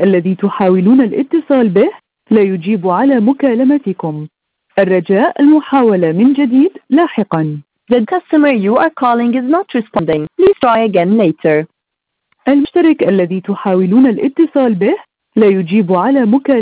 الذي تحاولون الاتصال به لا يجيب على مكالمتكم. الرجاء المحاولة من جديد لاحقا. The customer you are calling is not responding. Please try again later. المشترك الذي تحاولون الاتصال به لا يجيب على مكالمتكم.